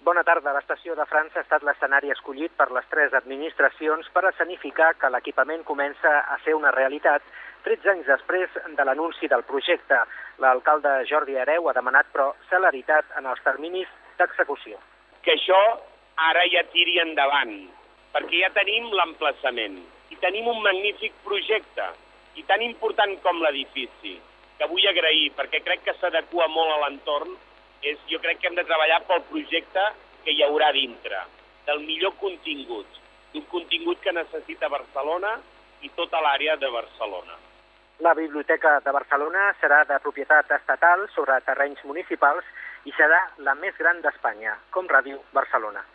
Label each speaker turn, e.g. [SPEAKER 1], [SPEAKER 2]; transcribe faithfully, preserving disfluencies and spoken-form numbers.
[SPEAKER 1] Bona tarda. L'estació de França ha estat l'escenari escollit per les tres administracions per escenificar que l'equipament comença a ser una realitat tretze anys després de l'anunci del projecte. L'alcalde Jordi Hereu ha demanat, però, celeritat en els terminis d'execució.
[SPEAKER 2] Que això ara ja tiri endavant, perquè ja tenim l'emplaçament i tenim un magnífic projecte, i tan important com l'edifici, que vull agrair, perquè crec que s'adequa molt a l'entorn. És, jo crec que hem de treballar pel projecte que hi haurà dintre, del millor contingut, d'un contingut que necessita Barcelona i tota l'àrea de Barcelona.
[SPEAKER 1] La Biblioteca de Barcelona serà de propietat estatal sobre terrenys municipals i serà la més gran d'Espanya, com Ràdio Barcelona.